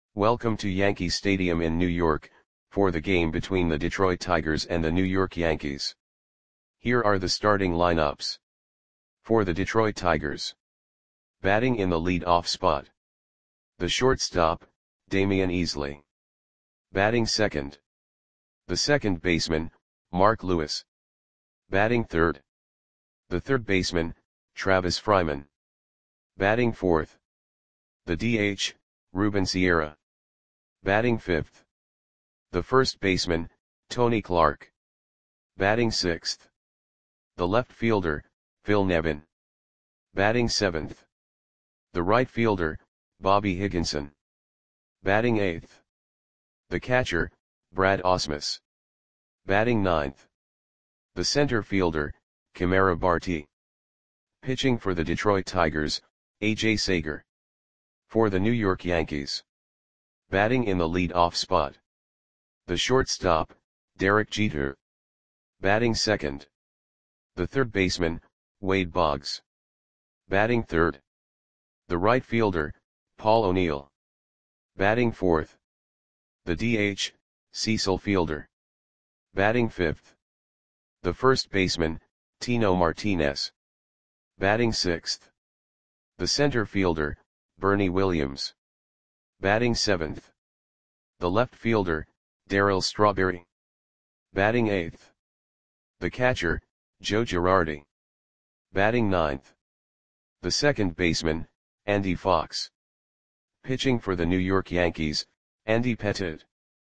Welcome to Yankee Stadium in New York, for the game between the Detroit Tigers and the New York Yankees. Here are the starting lineups. For the Detroit Tigers. Batting in the lead-off spot. The shortstop, Damian Easley. Batting second. The second baseman, Mark Lewis. Batting third. The third baseman, Travis Fryman. Batting fourth. The DH, Ruben Sierra. Batting fifth. The first baseman, Tony Clark. Batting sixth. The left fielder, Phil Nevin. Batting seventh. The right fielder, Bobby Higginson. Batting eighth. The catcher, Brad Ausmus. Batting ninth. The center fielder, Kamara Barti. Pitching for the Detroit Tigers, A.J. Sager. For the New York Yankees. Batting in the lead-off spot. The shortstop, Derek Jeter. Batting second. The third baseman, Wade Boggs. Batting third. The right fielder, Paul O'Neill. Batting fourth. The DH, Cecil Fielder. Batting fifth. The first baseman, Tino Martinez. Batting sixth. The center fielder, Bernie Williams. Batting seventh. The left fielder, Darryl Strawberry. Batting eighth. The catcher, Joe Girardi. Batting ninth. The second baseman, Andy Fox. Pitching for the New York Yankees, Andy Pettitte.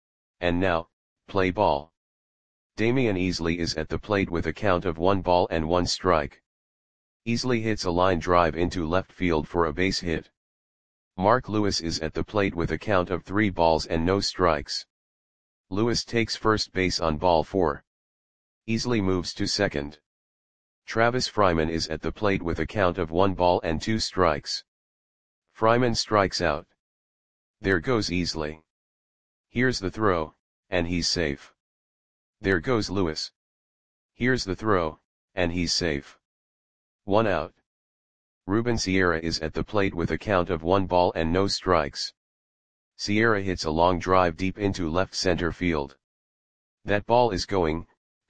And now, play ball. Damian Easley is at the plate with a count of 1-1 strike. Easley hits a line drive into left field for a base hit. Mark Lewis is at the plate with a count of 3 strikes. Lewis takes first base on ball 4. Easley moves to second. Travis Fryman is at the plate with a count of 1-2 strikes. Fryman strikes out. There goes Easley. Here's the throw, and he's safe. There goes Lewis. Here's the throw, and he's safe. 1 out. Ruben Sierra is at the plate with a count of 1 ball and no strikes. Sierra hits a long drive deep into left center field. That ball is gone.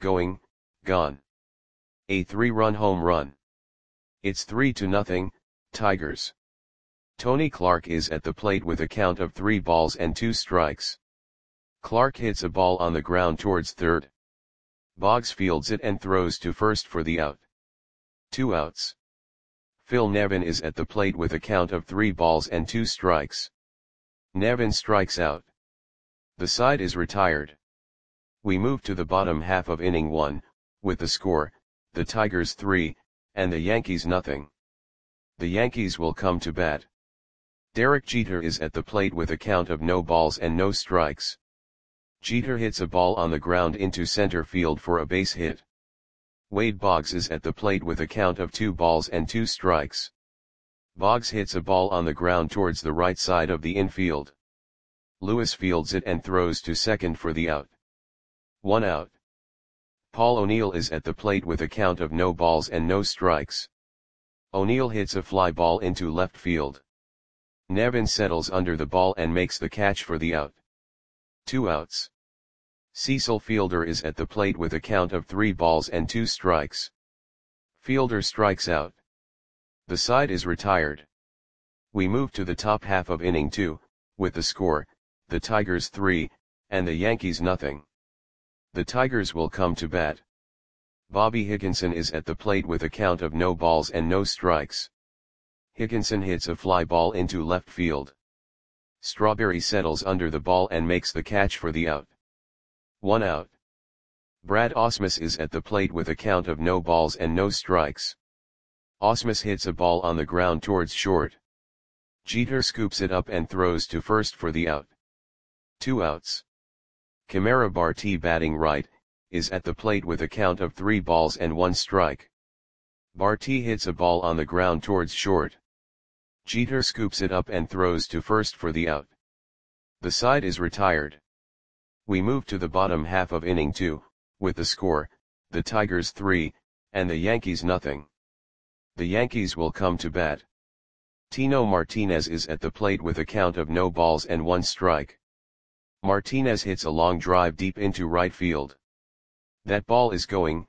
A 3-run home run. It's 3-0, Tigers. Tony Clark is at the plate with a count of 3 balls and 2 strikes. Clark hits a ball on the ground towards third. Boggs fields it and throws to first for the out. 2 outs. Phil Nevin is at the plate with a count of 3 balls and 2 strikes. Nevin strikes out. The side is retired. We move to the bottom half of inning 1, with the score, the Tigers 3, and the Yankees nothing. The Yankees will come to bat. Derek Jeter is at the plate with a count of no balls and no strikes. Jeter hits a ball on the ground into center field for a base hit. Wade Boggs is at the plate with a count of 2 balls and 2 strikes. Boggs hits a ball on the ground towards the right side of the infield. Lewis fields it and throws to second for the out. 1 out. Paul O'Neill is at the plate with a count of no balls and no strikes. O'Neill hits a fly ball into left field. Nevin settles under the ball and makes the catch for the out. 2 outs. Cecil Fielder is at the plate with a count of 3 balls and 2 strikes. Fielder strikes out. The side is retired. We move to the top half of inning 2, with the score, the Tigers 3, and the Yankees nothing. The Tigers will come to bat. Bobby Higginson is at the plate with a count of no balls and no strikes. Higginson hits a fly ball into left field. Strawberry settles under the ball and makes the catch for the out. 1 out. Brad Ausmus is at the plate with a count of no balls and no strikes. Ausmus hits a ball on the ground towards short. Jeter scoops it up and throws to first for the out. 2 outs. Kamara Barti, batting right, is at the plate with a count of 3 balls and 1 strike. Barti hits a ball on the ground towards short. Jeter scoops it up and throws to first for the out. The side is retired. We move to the bottom half of inning 2, with the score, the Tigers 3, and the Yankees nothing. The Yankees will come to bat. Tino Martinez is at the plate with a count of no balls and one strike. Martinez hits a long drive deep into right field. That ball is going,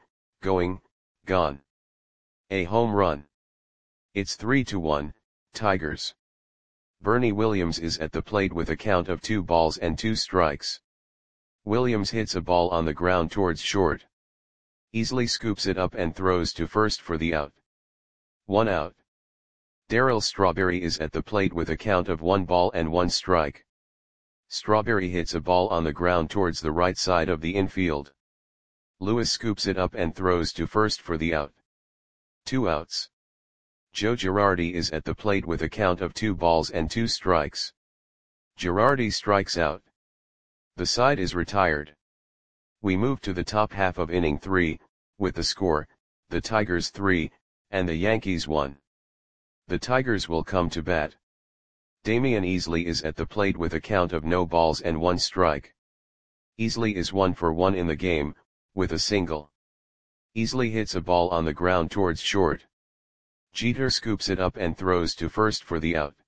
gone. A home run. It's 3-1, Tigers. Bernie Williams is at the plate with a count of 2 balls and 2 strikes. Williams hits a ball on the ground towards short. Easily scoops it up and throws to first for the out. 1 out. Darryl Strawberry is at the plate with a count of 1 ball and 1 strike. Strawberry hits a ball on the ground towards the right side of the infield. Lewis scoops it up and throws to first for the out. 2 outs. Joe Girardi is at the plate with a count of 2 balls and 2 strikes. Girardi strikes out. The side is retired. We move to the top half of inning 3, with the score, the Tigers 3, and the Yankees 1. The Tigers will come to bat. Damian Easley is at the plate with a count of no balls and 1 strike. Easley is 1 for 1 in the game, with a single. Easley hits a ball on the ground towards short. Jeter scoops it up and throws to first for the out.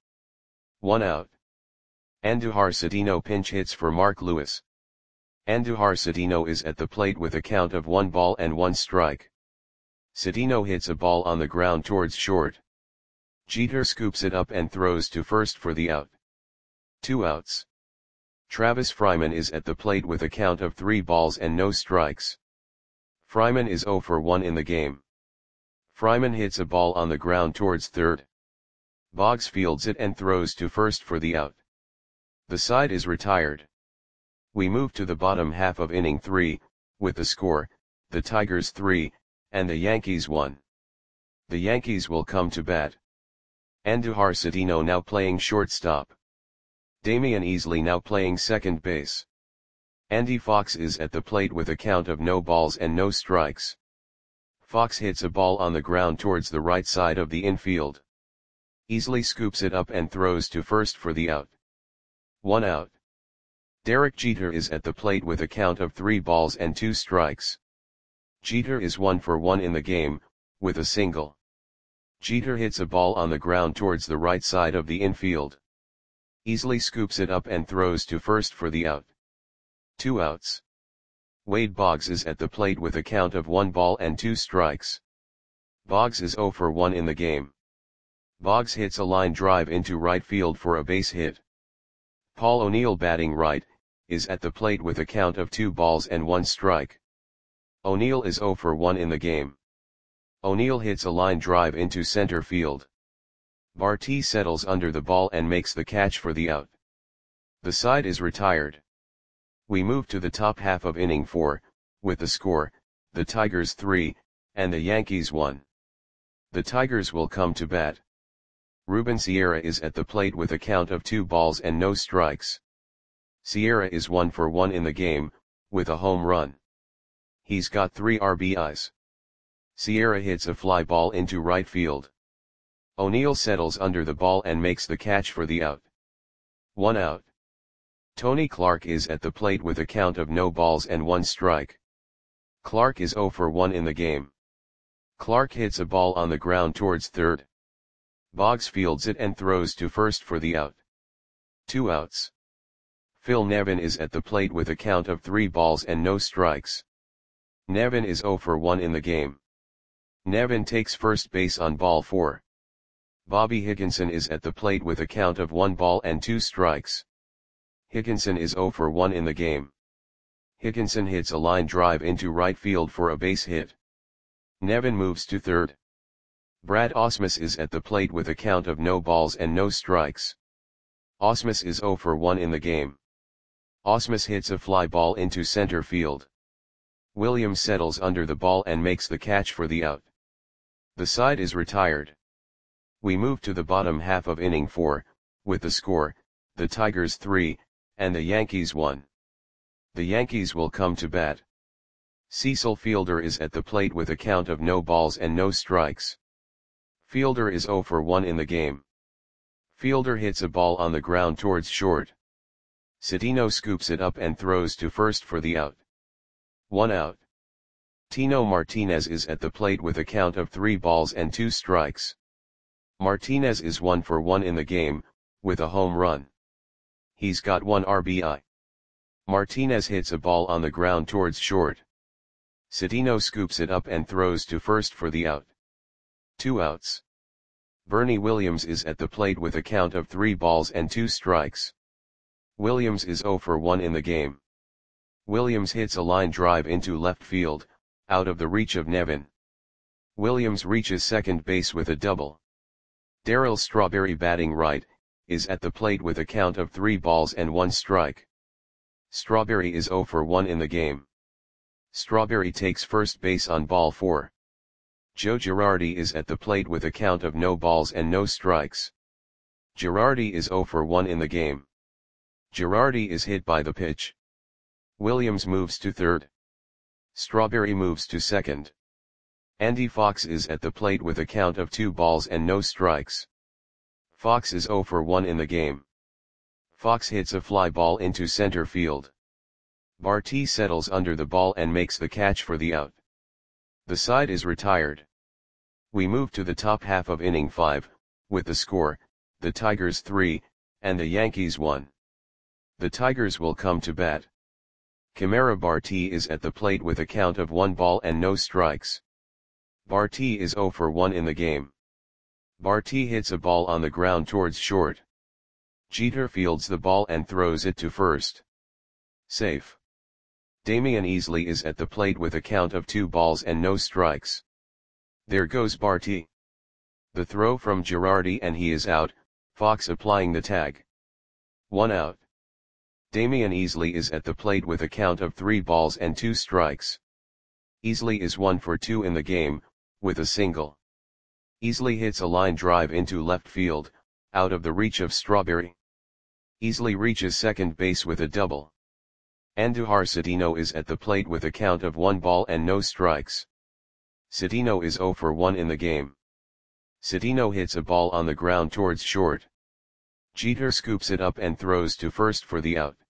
1 out. Andujar Cedeno pinch hits for Mark Lewis. Andujar Cedeno is at the plate with a count of 1 ball and 1 strike. Cedeno hits a ball on the ground towards short. Jeter scoops it up and throws to first for the out. 2 outs. Travis Fryman is at the plate with a count of 3 balls and no strikes. Fryman is 0 for 1 in the game. Fryman hits a ball on the ground towards third. Boggs fields it and throws to first for the out. The side is retired. We move to the bottom half of inning 3, with the score, the Tigers 3, and the Yankees 1. The Yankees will come to bat. Andujar Cedeno now playing shortstop. Damian Easley now playing second base. Andy Fox is at the plate with a count of no balls and no strikes. Fox hits a ball on the ground towards the right side of the infield. Easley scoops it up and throws to first for the out. 1 out. Derek Jeter is at the plate with a count of 3 balls and 2 strikes. Jeter is 1 for 1 in the game, with a single. Jeter hits a ball on the ground towards the right side of the infield. Easley scoops it up and throws to first for the out. 2 outs. Wade Boggs is at the plate with a count of 1 ball and 2 strikes. Boggs is 0 for 1 in the game. Boggs hits a line drive into right field for a base hit. Paul O'Neill batting right, is at the plate with a count of 2 balls and 1 strike. O'Neill is 0 for 1 in the game. O'Neill hits a line drive into center field. Barty settles under the ball and makes the catch for the out. The side is retired. We move to the top half of inning 4, with the score, the Tigers 3, and the Yankees 1. The Tigers will come to bat. Ruben Sierra is at the plate with a count of 2 balls and no strikes. Sierra is 1 for 1 in the game, with a home run. He's got 3 RBIs. Sierra hits a fly ball into right field. O'Neill settles under the ball and makes the catch for the out. 1 out. Tony Clark is at the plate with a count of no balls and 1 strike. Clark is 0 for 1 in the game. Clark hits a ball on the ground towards third. Boggs fields it and throws to first for the out. 2 outs. Phil Nevin is at the plate with a count of 3 balls and no strikes. Nevin is 0 for 1 in the game. Nevin takes first base on ball 4. Bobby Higginson is at the plate with a count of 1 ball and 2 strikes. Higginson is 0 for 1 in the game. Higginson hits a line drive into right field for a base hit. Nevin moves to third. Brad Ausmus is at the plate with a count of no balls and no strikes. Ausmus is 0 for 1 in the game. Ausmus hits a fly ball into center field. Williams settles under the ball and makes the catch for the out. The side is retired. We move to the bottom half of inning 4, with the score, the Tigers 3, and the Yankees 1. The Yankees will come to bat. Cecil Fielder is at the plate with a count of no balls and no strikes. Fielder is 0 for 1 in the game. Fielder hits a ball on the ground towards short. Cedeno scoops it up and throws to first for the out. 1 out. Tino Martinez is at the plate with a count of 3 balls and 2 strikes. Martinez is 1 for 1 in the game, with a home run. He's got 1 RBI. Martinez hits a ball on the ground towards short. Cedeno scoops it up and throws to first for the out. 2 outs. Bernie Williams is at the plate with a count of 3 balls and 2 strikes. Williams is 0 for 1 in the game. Williams hits a line drive into left field, out of the reach of Nevin. Williams reaches second base with a double. Darryl Strawberry, batting right, is at the plate with a count of 3 balls and 1 strike. Strawberry is 0 for 1 in the game. Strawberry takes first base on ball 4. Joe Girardi is at the plate with a count of no balls and no strikes. Girardi is 0 for 1 in the game. Girardi is hit by the pitch. Williams moves to third. Strawberry moves to second. Andy Fox is at the plate with a count of 2 balls and no strikes. Fox is 0 for 1 in the game. Fox hits a fly ball into center field. Barty settles under the ball and makes the catch for the out. The side is retired. We move to the top half of inning 5, with the score, the Tigers 3, and the Yankees 1. The Tigers will come to bat. Kamara Barty is at the plate with a count of 1 ball and no strikes. Barty is 0 for 1 in the game. Barty hits a ball on the ground towards short. Jeter fields the ball and throws it to first. Safe. Damian Easley is at the plate with a count of 2 balls and no strikes. There goes Barty. The throw from Girardi and he is out, Fox applying the tag. 1 out. Damian Easley is at the plate with a count of 3 balls and 2 strikes. Easley is 1 for 2 in the game, with a single. Easley hits a line drive into left field, out of the reach of Strawberry. Easley reaches second base with a double. Andujar Cedeno is at the plate with a count of 1 ball and no strikes. Cedeno is 0 for 1 in the game. Cedeno hits a ball on the ground towards short. Jeter scoops it up and throws to first for the out.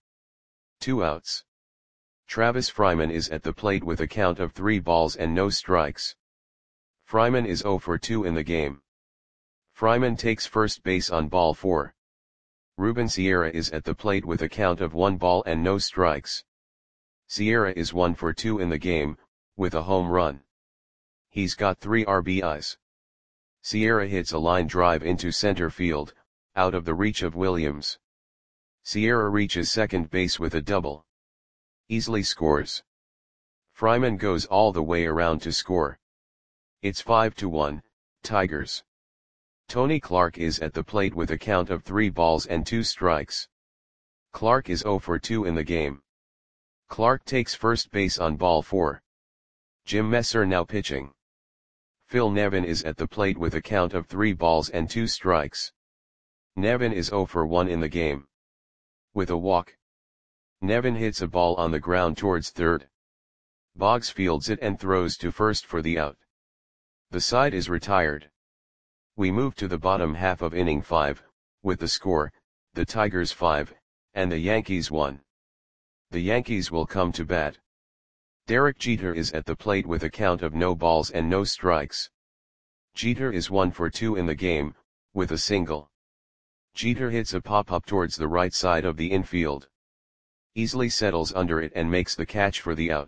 2 outs. Travis Fryman is at the plate with a count of 3 balls and no strikes. Fryman is 0 for 2 in the game. Fryman takes first base on ball 4. Ruben Sierra is at the plate with a count of 1 ball and no strikes. Sierra is 1 for 2 in the game, with a home run. He's got 3 RBIs. Sierra hits a line drive into center field, out of the reach of Williams. Sierra reaches second base with a double. Easley scores. Fryman goes all the way around to score. It's 5-1, Tigers. Tony Clark is at the plate with a count of 3 balls and 2 strikes. Clark is 0 for 2 in the game. Clark takes first base on ball 4. Jim Messer now pitching. Phil Nevin is at the plate with a count of 3 balls and 2 strikes. Nevin is 0 for 1 in the game. With a walk. Nevin hits a ball on the ground towards third. Boggs fields it and throws to first for the out. The side is retired. We move to the bottom half of inning 5, with the score, the Tigers 5, and the Yankees 1. The Yankees will come to bat. Derek Jeter is at the plate with a count of no balls and no strikes. Jeter is 1 for 2 in the game, with a single. Jeter hits a pop-up towards the right side of the infield. Easley settles under it and makes the catch for the out.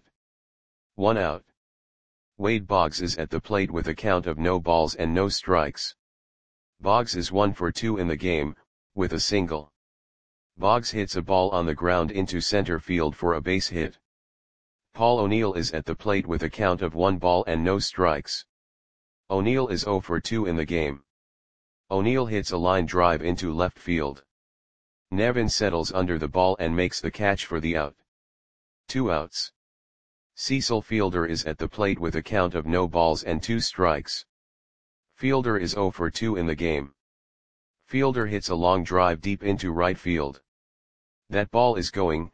1 out. Wade Boggs is at the plate with a count of no balls and no strikes. Boggs is 1 for 2 in the game, with a single. Boggs hits a ball on the ground into center field for a base hit. Paul O'Neill is at the plate with a count of 1 ball and no strikes. O'Neill is 0 for 2 in the game. O'Neill hits a line drive into left field. Nevin settles under the ball and makes the catch for the out. 2 outs. Cecil Fielder is at the plate with a count of no balls and 2 strikes. Fielder is 0 for 2 in the game. Fielder hits a long drive deep into right field. That ball is gone.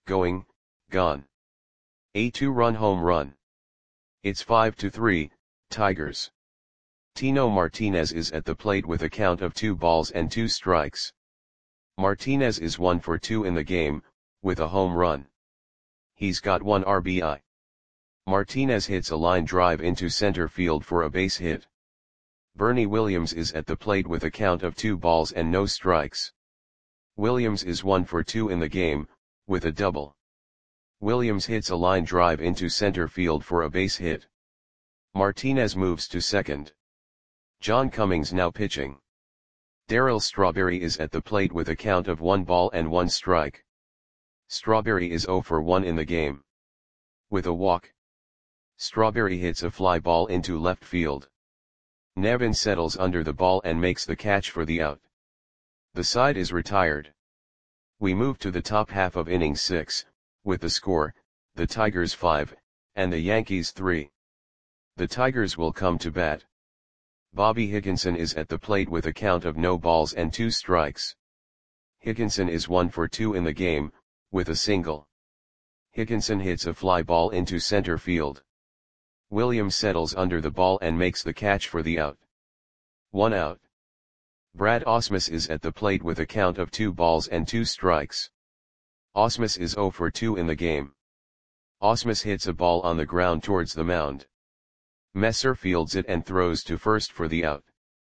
A 2-run home run. It's 5-3, Tigers. Tino Martinez is at the plate with a count of 2 balls and 2 strikes. Martinez is 1 for 2 in the game, with a home run. He's got 1 RBI. Martinez hits a line drive into center field for a base hit. Bernie Williams is at the plate with a count of 2 balls and no strikes. Williams is 1 for 2 in the game, with a double. Williams hits a line drive into center field for a base hit. Martinez moves to second. John Cummings now pitching. Darryl Strawberry is at the plate with a count of 1 ball and 1 strike. Strawberry is 0 for 1 in the game. With a walk, Strawberry hits a fly ball into left field. Nevin settles under the ball and makes the catch for the out. The side is retired. We move to the top half of inning 6, with the score, the Tigers 5, and the Yankees 3. The Tigers will come to bat. Bobby Higginson is at the plate with a count of no balls and 2 strikes. Higginson is 1 for 2 in the game, with a single. Higginson hits a fly ball into center field. Williams settles under the ball and makes the catch for the out. 1 out. Brad Ausmus is at the plate with a count of 2 balls and 2 strikes. Ausmus is 0 for 2 in the game. Ausmus hits a ball on the ground towards the mound. Messer fields it and throws to first for the out.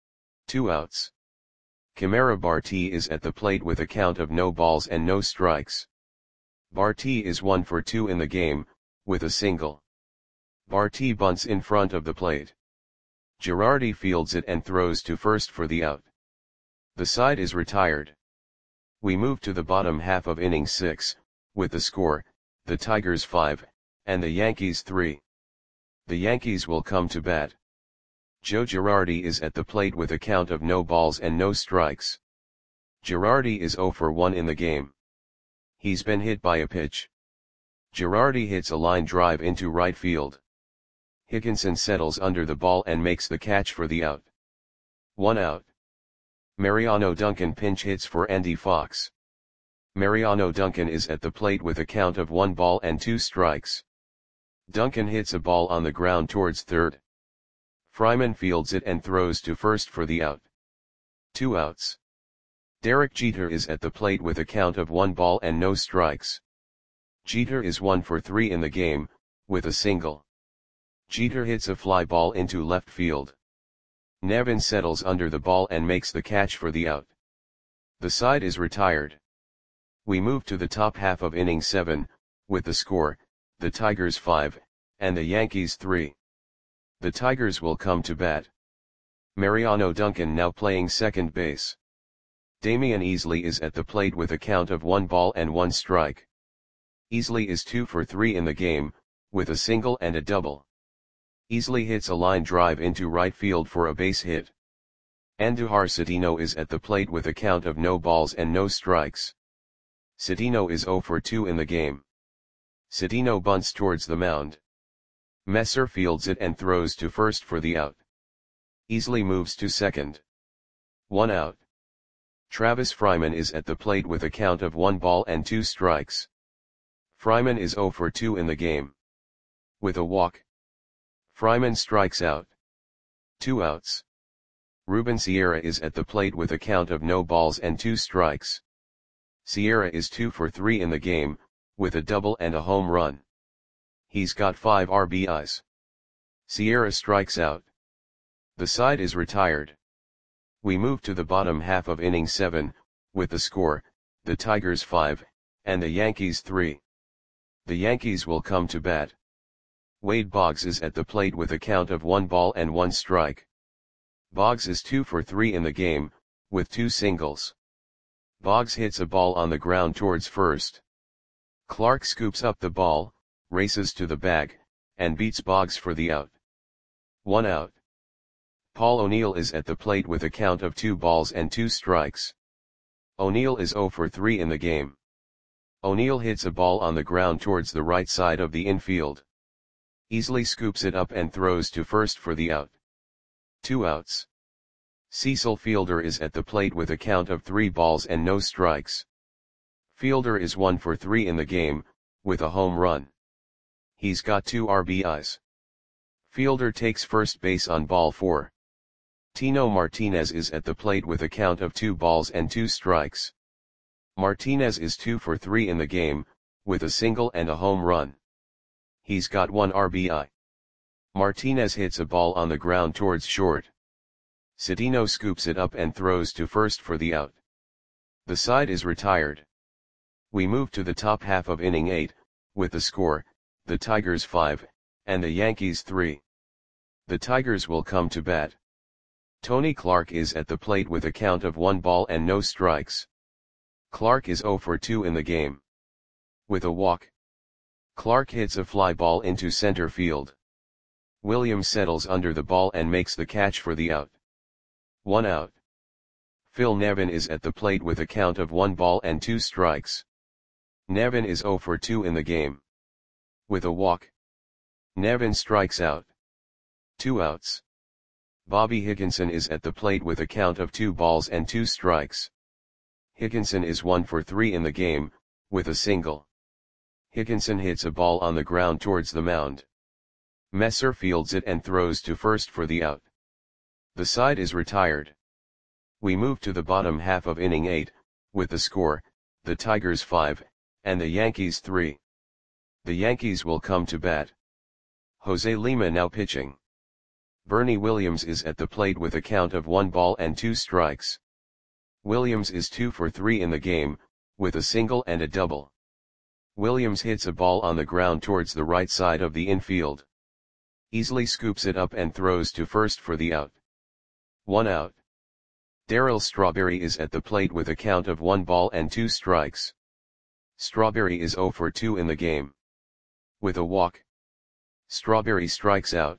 2 outs. Kamara Barti is at the plate with a count of no balls and no strikes. Barti is 1 for 2 in the game, with a single. Barti bunts in front of the plate. Girardi fields it and throws to first for the out. The side is retired. We move to the bottom half of inning 6, with the score, the Tigers 5, and the Yankees 3. The Yankees will come to bat. Joe Girardi is at the plate with a count of no balls and no strikes. Girardi is 0 for 1 in the game. He's been hit by a pitch. Girardi hits a line drive into right field. Higginson settles under the ball and makes the catch for the out. 1 out. Mariano Duncan pinch hits for Andy Fox. Mariano Duncan is at the plate with a count of 1 ball and 2 strikes. Duncan hits a ball on the ground towards third. Fryman fields it and throws to first for the out. 2 outs. Derek Jeter is at the plate with a count of 1 ball and no strikes. Jeter is 1 for 3 in the game, with a single. Jeter hits a fly ball into left field. Nevin settles under the ball and makes the catch for the out. The side is retired. We move to the top half of inning 7, with the score, the Tigers 5, and the Yankees 3. The Tigers will come to bat. Mariano Duncan now playing second base. Damian Easley is at the plate with a count of 1 ball and 1 strike. Easley is 2 for 3 in the game, with a single and a double. Easley hits a line drive into right field for a base hit. Andujar Cedeno is at the plate with a count of no balls and no strikes. Cedeno is 0 for 2 in the game. Cedeno bunts towards the mound. Messer fields it and throws to first for the out. Easley moves to second. 1 out. Travis Fryman is at the plate with a count of 1 ball and 2 strikes. Fryman is 0 for 2 in the game. With a walk, Fryman strikes out. 2 outs. Ruben Sierra is at the plate with a count of no balls and 2 strikes. Sierra is 2 for 3 in the game, with a double and a home run. He's got 5 RBIs. Sierra strikes out. The side is retired. We move to the bottom half of inning 7, with the score, the Tigers 5, and the Yankees 3. The Yankees will come to bat. Wade Boggs is at the plate with a count of 1 ball and 1 strike. Boggs is 2 for 3 in the game, with 2 singles. Boggs hits a ball on the ground towards first. Clark scoops up the ball, races to the bag, and beats Boggs for the out. 1 out. Paul O'Neill is at the plate with a count of 2 balls and 2 strikes. O'Neill is 0 for 3 in the game. O'Neill hits a ball on the ground towards the right side of the infield. Easley scoops it up and throws to first for the out. 2 outs. Cecil Fielder is at the plate with a count of 3 balls and no strikes. Fielder is 1 for 3 in the game, with a home run. He's got 2 RBIs. Fielder takes first base on ball 4. Tino Martinez is at the plate with a count of 2 balls and 2 strikes. Martinez is 2 for 3 in the game, with a single and a home run. He's got 1 RBI. Martinez hits a ball on the ground towards short. Cedeno scoops it up and throws to first for the out. The side is retired. We move to the top half of inning 8, with the score, the Tigers 5, and the Yankees 3. The Tigers will come to bat. Tony Clark is at the plate with a count of 1 ball and no strikes. Clark is 0 for 2 in the game. With a walk, Clark hits a fly ball into center field. Williams settles under the ball and makes the catch for the out. 1 out. Phil Nevin is at the plate with a count of 1 ball and 2 strikes. Nevin is 0 for 2 in the game. With a walk, Nevin strikes out. 2 outs. Bobby Higginson is at the plate with a count of 2 balls and 2 strikes. Higginson is 1 for 3 in the game, with a single. Higginson hits a ball on the ground towards the mound. Messer fields it and throws to first for the out. The side is retired. We move to the bottom half of inning 8, with the score, the Tigers 5, and the Yankees 3. The Yankees will come to bat. Jose Lima now pitching. Bernie Williams is at the plate with a count of 1 ball and 2 strikes. Williams is 2 for 3 in the game, with a single and a double. Williams hits a ball on the ground towards the right side of the infield. Easily scoops it up and throws to first for the out. 1 out. Darryl Strawberry is at the plate with a count of 1 ball and 2 strikes. Strawberry is 0 for 2 in the game. With a walk, Strawberry strikes out.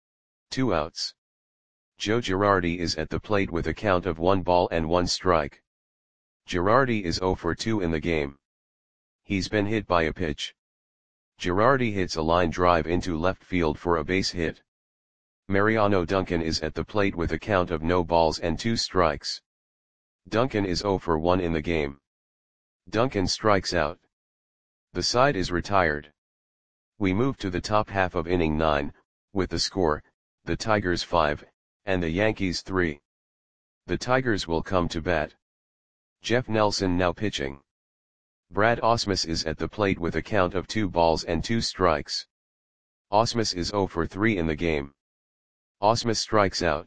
2 outs. Joe Girardi is at the plate with a count of 1 ball and 1 strike. Girardi is 0 for 2 in the game. He's been hit by a pitch. Girardi hits a line drive into left field for a base hit. Mariano Duncan is at the plate with a count of no balls and 2 strikes. Duncan is 0 for 1 in the game. Duncan strikes out. The side is retired. We move to the top half of inning 9, with the score, the Tigers 5, and the Yankees 3. The Tigers will come to bat. Jeff Nelson now pitching. Brad Ausmus is at the plate with a count of 2 balls and 2 strikes. Ausmus is 0 for 3 in the game. Ausmus strikes out.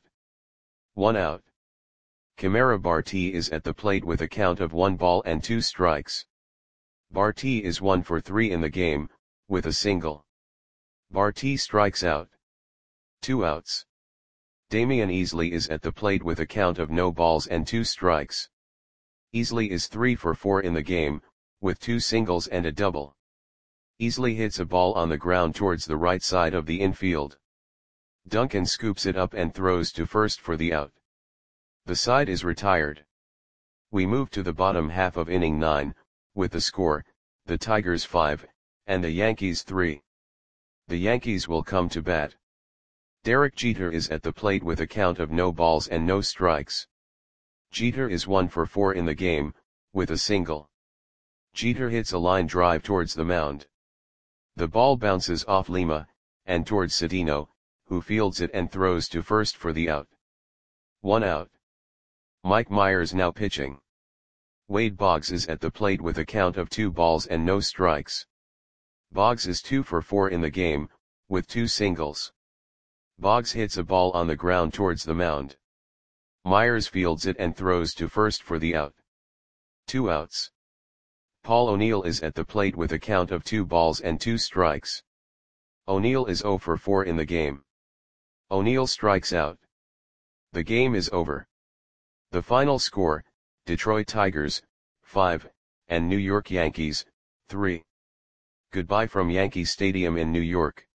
1 out. Camara Barti is at the plate with a count of 1 ball and 2 strikes. Barti is 1 for 3 in the game, with a single. Barti strikes out. 2 outs. Damian Easley is at the plate with a count of no balls and 2 strikes. Easley is 3 for 4 in the game, with 2 singles and a double. Easley hits a ball on the ground towards the right side of the infield. Duncan scoops it up and throws to first for the out. The side is retired. We move to the bottom half of inning 9, with the score, the Tigers 5, and the Yankees 3. The Yankees will come to bat. Derek Jeter is at the plate with a count of no balls and no strikes. Jeter is 1 for 4 in the game, with a single. Jeter hits a line drive towards the mound. The ball bounces off Lima, and towards Cedeno, who fields it and throws to first for the out. 1 out. Mike Myers now pitching. Wade Boggs is at the plate with a count of 2 balls and no strikes. Boggs is 2 for 4 in the game, with 2 singles. Boggs hits a ball on the ground towards the mound. Myers fields it and throws to first for the out. 2 outs. Paul O'Neill is at the plate with a count of 2 balls and 2 strikes. O'Neill is 0 for 4 in the game. O'Neill strikes out. The game is over. The final score, Detroit Tigers, 5, and New York Yankees, 3. Goodbye from Yankee Stadium in New York.